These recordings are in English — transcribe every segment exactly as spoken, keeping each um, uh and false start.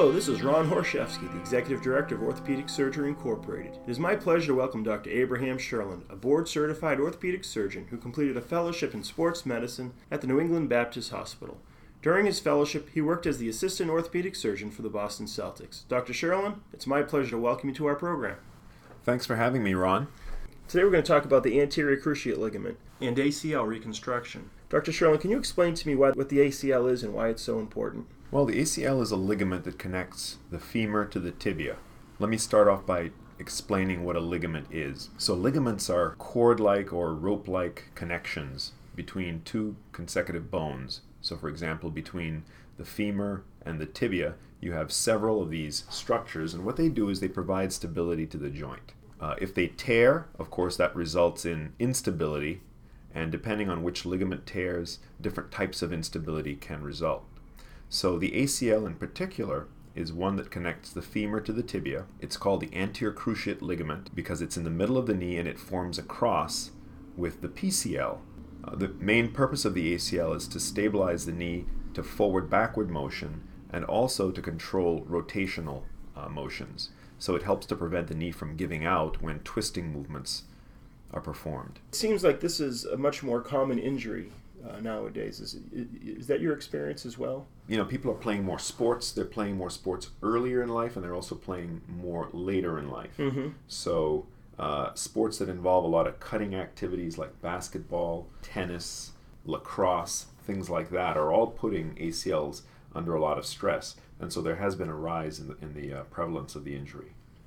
Hello, this is Ron Horshevsky, the Executive Director of Orthopedic Surgery Incorporated. It is my pleasure to welcome Doctor Abraham Sherlin, a board-certified orthopedic surgeon who completed a fellowship in sports medicine at the New England Baptist Hospital. During his fellowship, he worked as the assistant orthopedic surgeon for the Boston Celtics. Doctor Sherlin, it's my pleasure to welcome you to our program. Thanks for having me, Ron. Today we're going to talk about the anterior cruciate ligament and A C L reconstruction. Doctor Sherlin, can you explain to me why, what the A C L is and why it's so important? Well, the A C L is a ligament that connects the femur to the tibia. Let me start off by explaining what a ligament is. So ligaments are cord-like or rope-like connections between two consecutive bones. So for example, between the femur and the tibia, you have several of these structures, and what they do is they provide stability to the joint. Uh, if they tear, of course, that results in instability, and depending on which ligament tears, different types of instability can result. So the A C L in particular is one that connects the femur to the tibia. It's called the anterior cruciate ligament because it's in the middle of the knee and it forms a cross with the P C L. Uh, the main purpose of the A C L is to stabilize the knee to forward-backward motion and also to control rotational uh, motions. So it helps to prevent the knee from giving out when twisting movements are performed. It seems like this is a much more common injury uh, nowadays. Is, is that your experience as well? You know, people are playing more sports. They're playing more sports earlier in life, and they're also playing more later in life. Mm-hmm. So uh, sports that involve a lot of cutting activities like basketball, tennis, lacrosse, things like that are all putting A C Ls under a lot of stress. And so there has been a rise in the, in the uh, prevalence of the injury.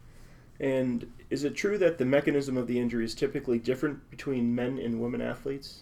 And is it true that the mechanism of the injury is typically different between men and women athletes?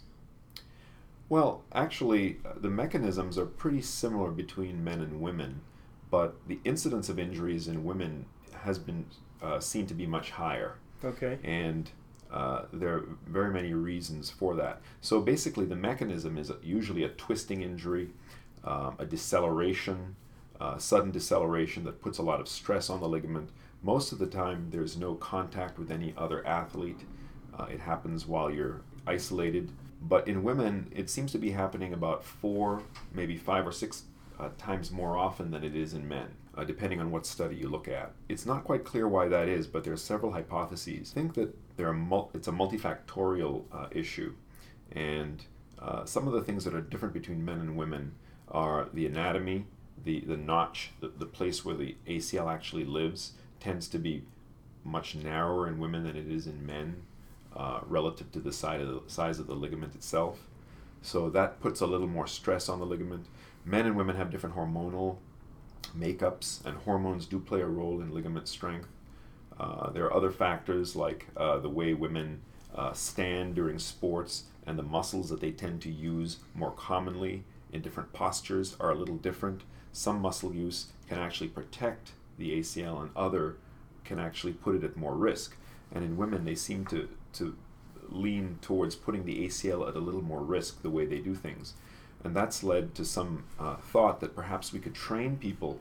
Well, actually, uh, the mechanisms are pretty similar between men and women, but the incidence of injuries in women has been uh, seen to be much higher. Okay. And uh, there are very many reasons for that. So basically, the mechanism is usually a twisting injury, um, a deceleration, uh, sudden deceleration that puts a lot of stress on the ligament. Most of the time, there's no contact with any other athlete. Uh, it happens while you're isolated. But in women, it seems to be happening about four, maybe five or six uh, times more often than it is in men, uh, depending on what study you look at. It's not quite clear why that is, but there are several hypotheses. I think that there are mul- it's a multifactorial uh, issue. And uh, some of the things that are different between men and women are the anatomy, the, the notch, the, the place where the A C L actually lives tends to be much narrower in women than it is in men uh, relative to the size of the size of the ligament itself. So that puts a little more stress on the ligament. Men and women have different hormonal makeups, and hormones do play a role in ligament strength. Uh, there are other factors like uh, the way women uh, stand during sports and the muscles that they tend to use more commonly in different postures are a little different. Some muscle use can actually protect the A C L, and other can actually put it at more risk. And in women, they seem to, to lean towards putting the A C L at a little more risk the way they do things. And that's led to some uh, thought that perhaps we could train people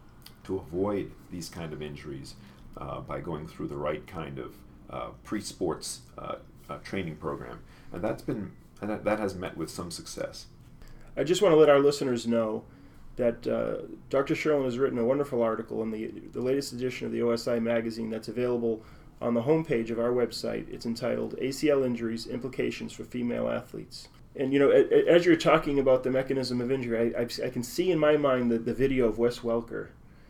to avoid these kind of injuries uh, by going through the right kind of uh, pre-sports uh, uh, training program. And that's been and that, that has met with some success. I just want to let our listeners know that uh, Doctor Sherlin has written a wonderful article in the, the latest edition of the O S I magazine that's available on the homepage of our website. It's entitled A C L Injuries, Implications for Female Athletes. And, you know, as you're talking about the mechanism of injury, I, I, I can see in my mind the, the video of Wes Welker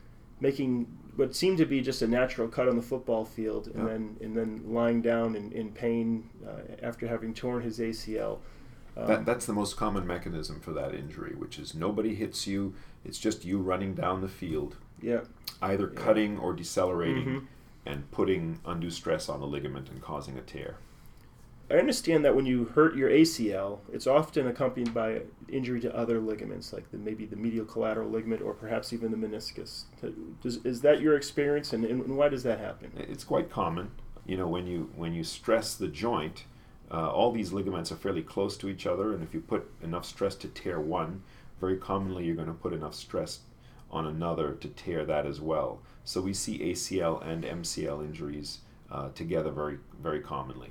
making what seemed to be just a natural cut on the football field and yeah. then and then lying down in, in pain uh, after having torn his A C L. Um, that, that's the most common mechanism for that injury, which is nobody hits you, it's just you running down the field, yeah. either yeah. cutting or decelerating Mm-hmm. and putting undue stress on the ligament and causing a tear. I understand that when you hurt your A C L, it's often accompanied by injury to other ligaments, like the, maybe the medial collateral ligament or perhaps even the meniscus. Does, is that your experience, and, and why does that happen? It's quite common. You know, when you when you stress the joint, uh, all these ligaments are fairly close to each other, and if you put enough stress to tear one, very commonly you're going to put enough stress on another to tear that as well. So we see A C L and M C L injuries uh, together very very commonly.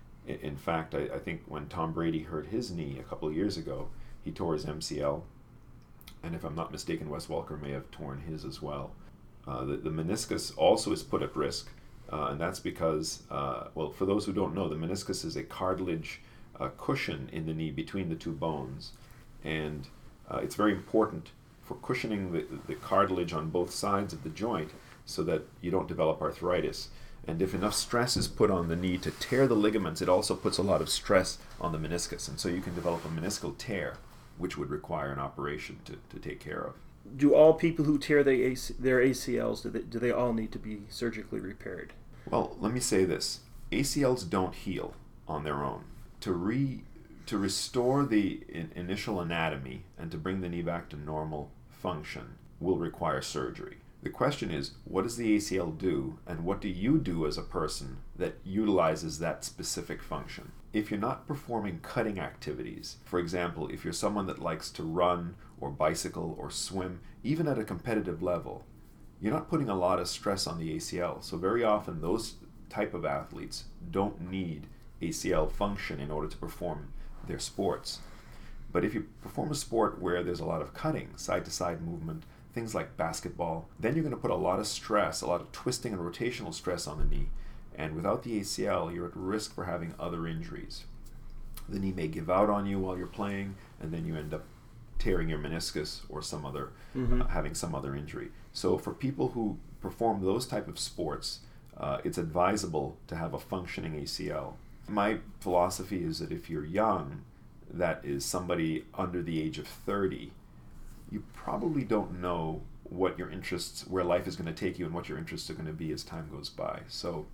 In fact, I, I think when Tom Brady hurt his knee a couple of years ago, he tore his M C L, and if I'm not mistaken, Wes Welker may have torn his as well. Uh, the, the meniscus also is put at risk, uh, and that's because, uh, well, for those who don't know, the meniscus is a cartilage uh, cushion in the knee between the two bones, and uh, it's very important for cushioning the, the cartilage on both sides of the joint so that you don't develop arthritis. And if enough stress is put on the knee to tear the ligaments, it also puts a lot of stress on the meniscus, and so you can develop a meniscal tear, which would require an operation to, to take care of. Do all people who tear their, A C, their A C Ls, do they, do they all need to be surgically repaired? Well, let me say this. A C Ls don't heal on their own. To re to restore the in, initial anatomy and to bring the knee back to normal function will require surgery. The question is, what does the A C L do, and what do you do as a person that utilizes that specific function? If you're not performing cutting activities, for example, if you're someone that likes to run or bicycle or swim, even at a competitive level, you're not putting a lot of stress on the A C L. So very often those type of athletes don't need A C L function in order to perform their sports. But if you perform a sport where there's a lot of cutting, side-to-side movement, things like basketball, then you're going to put a lot of stress, a lot of twisting and rotational stress on the knee. And without the A C L, you're at risk for having other injuries. The knee may give out on you while you're playing, and then you end up tearing your meniscus or some other, mm-hmm. uh, having some other injury. So for people who perform those type of sports, uh, it's advisable to have a functioning A C L. My philosophy is that if you're young, that is somebody under the age of thirty, you probably don't know what your interests, where life is going to take you and what your interests are going to be as time goes by. So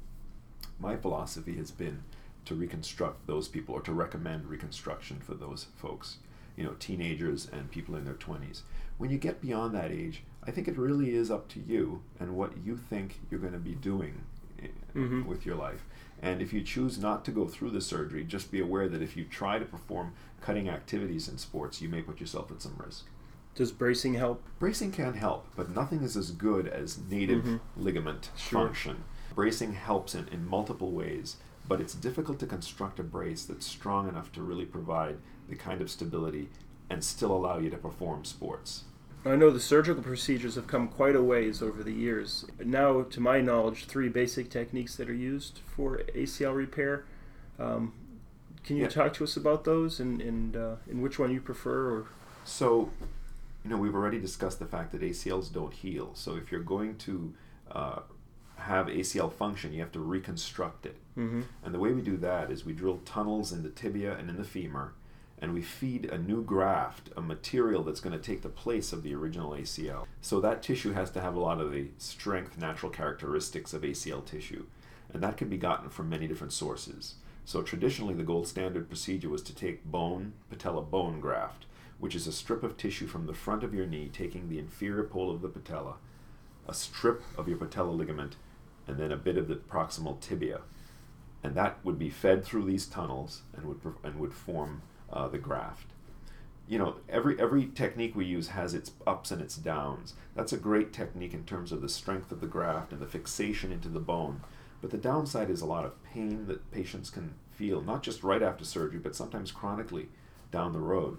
my philosophy has been to reconstruct those people, or to recommend reconstruction for those folks, you know, teenagers and people in their twenties. When you get beyond that age, I think it really is up to you and what you think you're going to be doing mm-hmm. with your life. And if you choose not to go through the surgery, just be aware that if you try to perform cutting activities in sports, you may put yourself at some risk. Does bracing help? Bracing can help, but nothing is as good as native mm-hmm. ligament sure. function. Bracing helps in, in multiple ways, but it's difficult to construct a brace that's strong enough to really provide the kind of stability and still allow you to perform sports. I know the surgical procedures have come quite a ways over the years. Now, to my knowledge, three basic techniques that are used for A C L repair. Um, can you yeah. talk to us about those and, and, uh, and which one you prefer? Or So, you know, we've already discussed the fact that A C Ls don't heal. So if you're going to uh, have A C L function, you have to reconstruct it. Mm-hmm. And the way we do that is we drill tunnels in the tibia and in the femur, and we feed a new graft, a material that's going to take the place of the original A C L. So that tissue has to have a lot of the strength, natural characteristics of A C L tissue. And that can be gotten from many different sources. So traditionally, the gold standard procedure was to take bone, patella bone graft, which is a strip of tissue from the front of your knee, taking the inferior pole of the patella, a strip of your patella ligament, and then a bit of the proximal tibia. And that would be fed through these tunnels and would and would form uh, the graft. You know, every every technique we use has its ups and its downs. That's a great technique in terms of the strength of the graft and the fixation into the bone. But the downside is a lot of pain that patients can feel, not just right after surgery, but sometimes chronically down the road.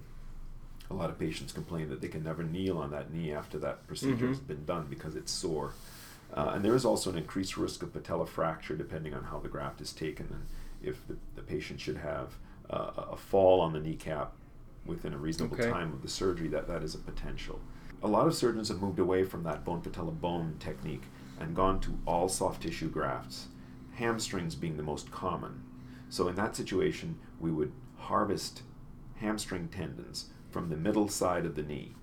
A lot of patients complain that they can never kneel on that knee after that procedure mm-hmm. has been done because it's sore. Uh, and there is also an increased risk of patella fracture depending on how the graft is taken, and if the, the patient should have uh, a fall on the kneecap within a reasonable okay. time of the surgery, that that is a potential. A lot of surgeons have moved away from that bone patella bone technique and gone to all soft tissue grafts, hamstrings being the most common. So in that situation, we would harvest hamstring tendons from the middle side of the knee.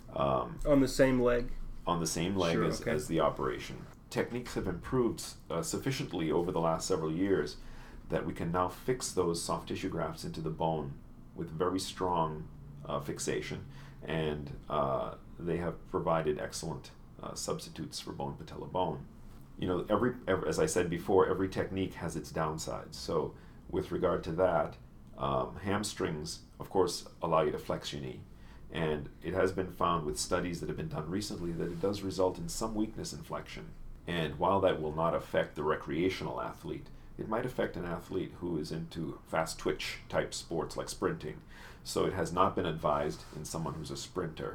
Um, on the same leg? On the same leg sure, as, okay. as the operation. Techniques have improved uh, sufficiently over the last several years that we can now fix those soft tissue grafts into the bone with very strong uh, fixation, and uh, they have provided excellent uh, substitutes for bone patella bone. You know, every, every as I said before, every technique has its downsides. So with regard to that, um, hamstrings, of course, allow you to flex your knee. And it has been found with studies that have been done recently that it does result in some weakness in flexion. And while that will not affect the recreational athlete, it might affect an athlete who is into fast twitch type sports like sprinting. So it has not been advised in someone who's a sprinter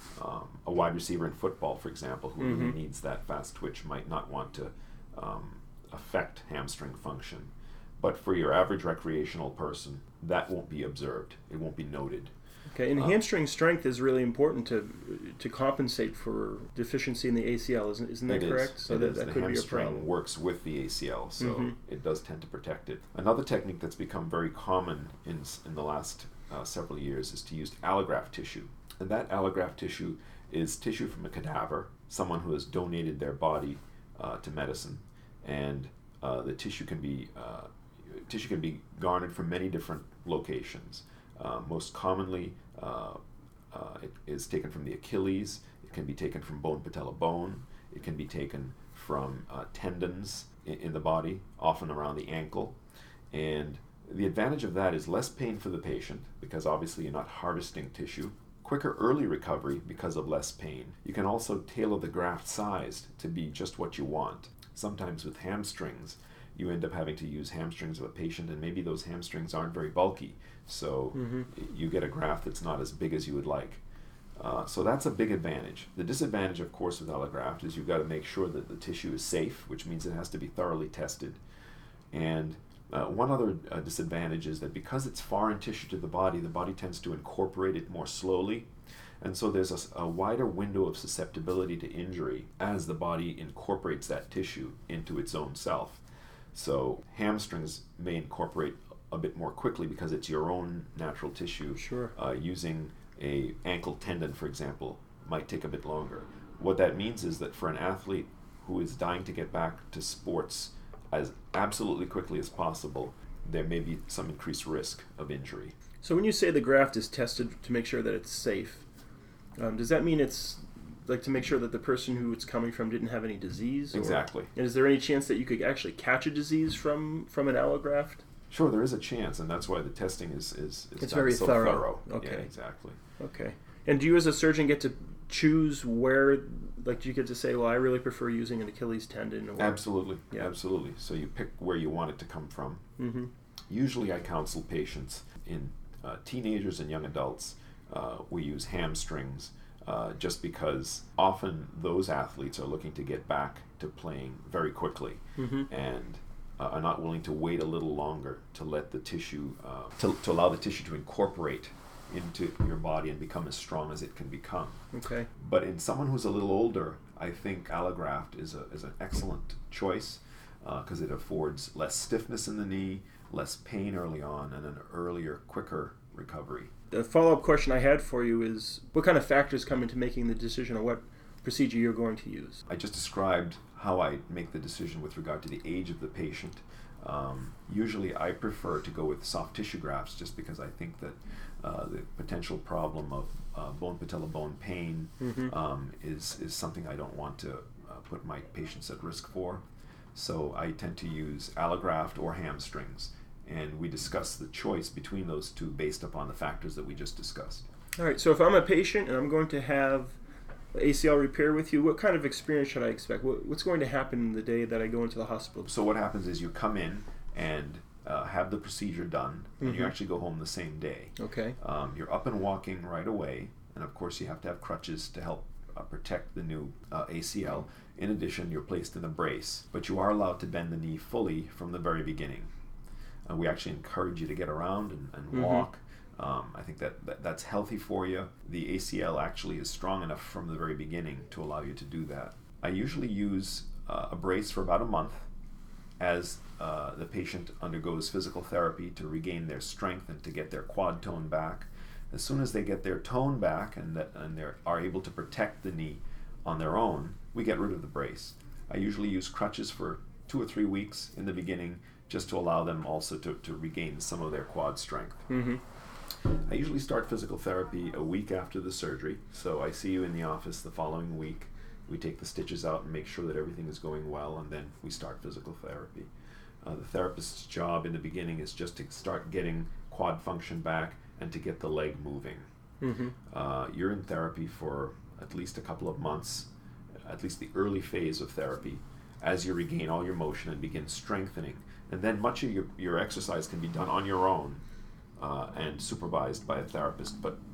um, a wide receiver in football, for example, who Mm-hmm. really needs that fast twitch, might not want to um, affect hamstring function. But for your average recreational person, that won't be observed. It won't be noted. Okay, and Um, hamstring strength is really important to to compensate for deficiency in the A C L, isn't isn't that It is. correct? So It that, is. that The could be a hamstring problem. works with the A C L, so Mhm. it does tend to protect it. Another technique that's become very common in s- in the last uh, several years is to use allograft tissue, and that allograft tissue is tissue from a cadaver, someone who has donated their body uh, to medicine, and uh, the tissue can be uh, tissue can be garnered from many different locations. Uh, most commonly, uh, uh, it is taken from the Achilles. It can be taken from bone patella bone. It can be taken from uh, tendons in, in the body, often around the ankle. And the advantage of that is less pain for the patient, because obviously you're not harvesting tissue. Quicker early recovery because of less pain. You can also tailor the graft size to be just what you want. Sometimes with hamstrings, you end up having to use hamstrings of a patient, and maybe those hamstrings aren't very bulky, so Mhm. you get a graft that's not as big as you would like. Uh, so that's a big advantage. The disadvantage, of course, with allograft is you've got to make sure that the tissue is safe, which means it has to be thoroughly tested. And uh, one other uh, disadvantage is that because it's foreign tissue to the body, the body tends to incorporate it more slowly. And so there's a, s- a wider window of susceptibility to injury as the body incorporates that tissue into its own self. So hamstrings may incorporate a bit more quickly because it's your own natural tissue. Sure. Uh, using a ankle tendon, for example, might take a bit longer. What that means is that for an athlete who is dying to get back to sports as absolutely quickly as possible, there may be some increased risk of injury. So when you say the graft is tested to make sure that it's safe, um, does that mean it's like to make sure that the person who it's coming from didn't have any disease? Or, Exactly. and is there any chance that you could actually catch a disease from, from an allograft? Sure, there is a chance, and that's why the testing is is, is It's done very so thorough. Yeah, Okay. exactly. Okay. And do you as a surgeon get to choose where, like do you get to say, well, I really prefer using an Achilles tendon? Or... Absolutely, Yeah. absolutely. So you pick where you want it to come from. Mm-hmm. Usually I counsel patients in uh, teenagers and young adults. Uh, we use hamstrings uh, just because often those athletes are looking to get back to playing very quickly, Mm-hmm. and uh, are not willing to wait a little longer to let the tissue, uh, to, to allow the tissue to incorporate into your body and become as strong as it can become. Okay. But in someone who's a little older, I think allograft is, a, is an excellent choice because uh, it affords less stiffness in the knee, less pain early on, and an earlier, quicker recovery. The follow-up question I had for you is, what kind of factors come into making the decision on what procedure you're going to use? I just described how I make the decision with regard to the age of the patient. Um, usually I prefer to go with soft tissue grafts just because I think that uh, the potential problem of uh, bone patella bone pain Mm-hmm. um, is, is something I don't want to uh, put my patients at risk for. So I tend to use allograft or hamstrings, and we discuss the choice between those two based upon the factors that we just discussed. All right, so if I'm a patient and I'm going to have A C L repair with you, what kind of experience should I expect? What, what's going to happen the day that I go into the hospital? So what happens is you come in and uh, have the procedure done, and you Mhm. actually go home the same day. Okay. Um, you're up and walking right away, and of course you have to have crutches to help uh, protect the new uh, A C L. In addition, you're placed in a brace, but you are allowed to bend the knee fully from the very beginning. Uh, we actually encourage you to get around and, and Mhm. walk. Um, I think that, that that's healthy for you. The A C L actually is strong enough from the very beginning to allow you to do that. I usually use uh, a brace for about a month as uh, the patient undergoes physical therapy to regain their strength and to get their quad tone back. As soon as they get their tone back and that and they are able to protect the knee on their own, we get rid of the brace. I usually use crutches for two or three weeks in the beginning just to allow them also to, to regain some of their quad strength. Mm-hmm. I usually start physical therapy a week after the surgery, so I see you in the office the following week. We take the stitches out and make sure that everything is going well, and then we start physical therapy. Uh, the therapist's job in the beginning is just to start getting quad function back and to get the leg moving. Mm-hmm. Uh, you're in therapy for at least a couple of months, at least the early phase of therapy, as you regain all your motion and begin strengthening. And then much of your, your exercise can be done on your own uh, and supervised by a therapist, but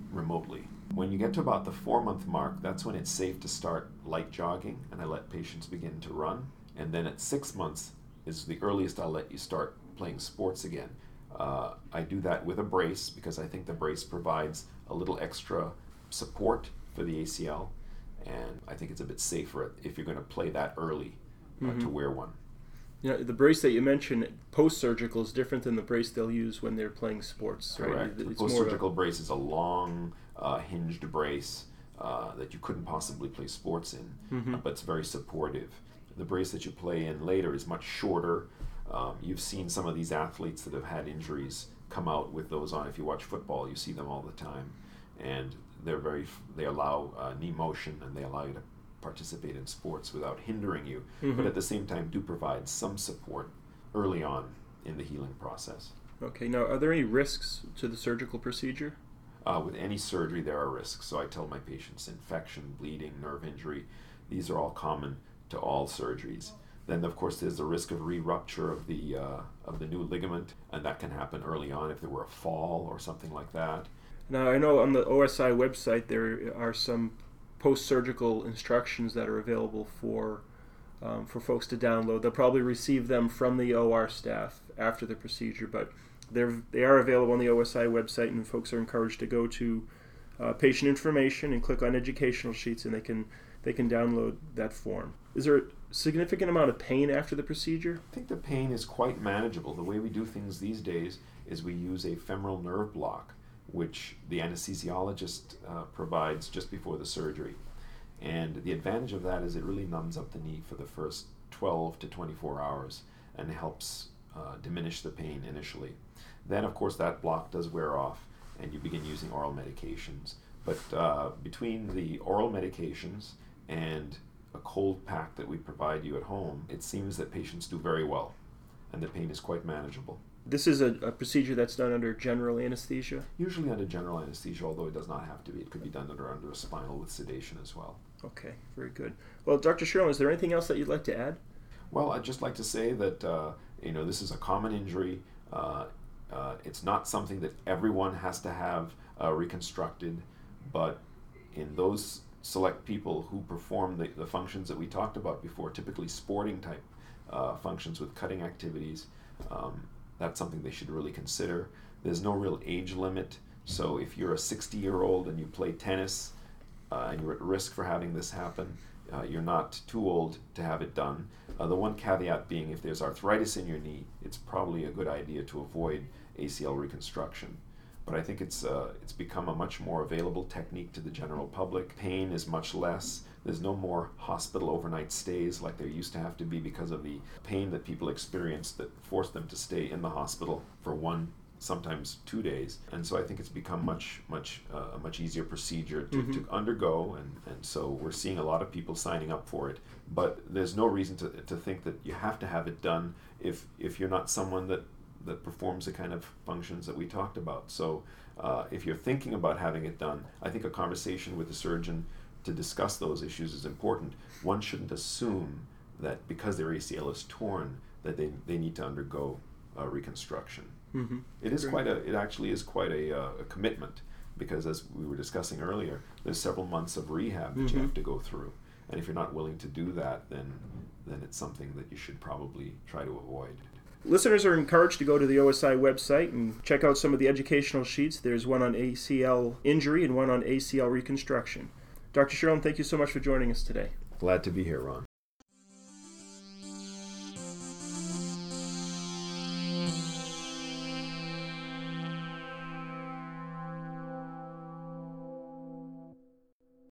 remotely. When you get to about the four-month mark, that's when it's safe to start light jogging, and I let patients begin to run. And then at six months is the earliest I'll let you start playing sports again. Uh, I do that with a brace because I think the brace provides a little extra support for the A C L, and I think it's a bit safer if you're going to play that early uh, Mm-hmm. to wear one. You know, the brace that you mentioned, post-surgical, is different than the brace they'll use when they're playing sports, right? Correct. It- The it's more post-surgical brace is a long, uh, hinged brace uh, that you couldn't possibly play sports in, Mhm. uh, but it's very supportive. The brace that you play in later is much shorter. Um, you've seen some of these athletes that have had injuries come out with those on. If you watch football, you see them all the time, and they're very. They allow uh, knee motion, and they allow you to participate in sports without hindering you, Mhm. but at the same time do provide some support early on in the healing process. Okay, now are there any risks to the surgical procedure? Uh, with any surgery, there are risks. So I tell my patients infection, bleeding, nerve injury. These are all common to all surgeries. Then, of course, there's the risk of re-rupture of the uh, of the new ligament, and that can happen early on if there were a fall or something like that. Now, I know on the O S I website there are some post-surgical instructions that are available for um, for folks to download. They'll probably receive them from the O R staff after the procedure, but they're they are available on the O S I website, and folks are encouraged to go to uh, patient information and click on educational sheets, and they can they can download that form. Is there a significant amount of pain after the procedure? I think the pain is quite manageable. The way we do things these days is we use a femoral nerve block, which the anesthesiologist uh, provides just before the surgery. And the advantage of that is it really numbs up the knee for the first twelve to twenty-four hours and helps uh, diminish the pain initially. Then, of course, that block does wear off and you begin using oral medications. But uh, between the oral medications and a cold pack that we provide you at home, it seems that patients do very well and the pain is quite manageable. This is a, a procedure that's done under general anesthesia? Usually under general anesthesia, although it does not have to be. It could be done under, under a spinal with sedation as well. Okay, very good. Well, Doctor Sherlin, is there anything else that you'd like to add? Well, I'd just like to say that uh, you know this is a common injury. Uh, uh, it's not something that everyone has to have uh, reconstructed, but in those select people who perform the, the functions that we talked about before, typically sporting type uh, functions with cutting activities, um, that's something they should really consider. There's no real age limit, so if you're a sixty-year-old and you play tennis uh, and you're at risk for having this happen, uh, you're not too old to have it done. Uh, the one caveat being if there's arthritis in your knee, it's probably a good idea to avoid A C L reconstruction. But I think it's uh, it's become a much more available technique to the general public. Pain is much less. There's no more hospital overnight stays like there used to have to be because of the pain that people experience that forced them to stay in the hospital for one, sometimes two days. And so I think it's become much, much uh, a much easier procedure to, Mm-hmm. to undergo. And, and so we're seeing a lot of people signing up for it. But there's no reason to, to think that you have to have it done if if you're not someone that that performs the kind of functions that we talked about. So uh, if you're thinking about having it done, I think a conversation with the surgeon to discuss those issues is important. One shouldn't assume that because their A C L is torn that they, they need to undergo uh, reconstruction. Mm-hmm. It is quite a, it actually is quite a, uh, a commitment because as we were discussing earlier, there's several months of rehab that Mm-hmm. you have to go through. And if you're not willing to do that, then then it's something that you should probably try to avoid. Listeners are encouraged to go to the O S I website and check out some of the educational sheets. There's one on A C L injury and one on A C L reconstruction. Doctor Sherlin, thank you so much for joining us today. Glad to be here, Ron.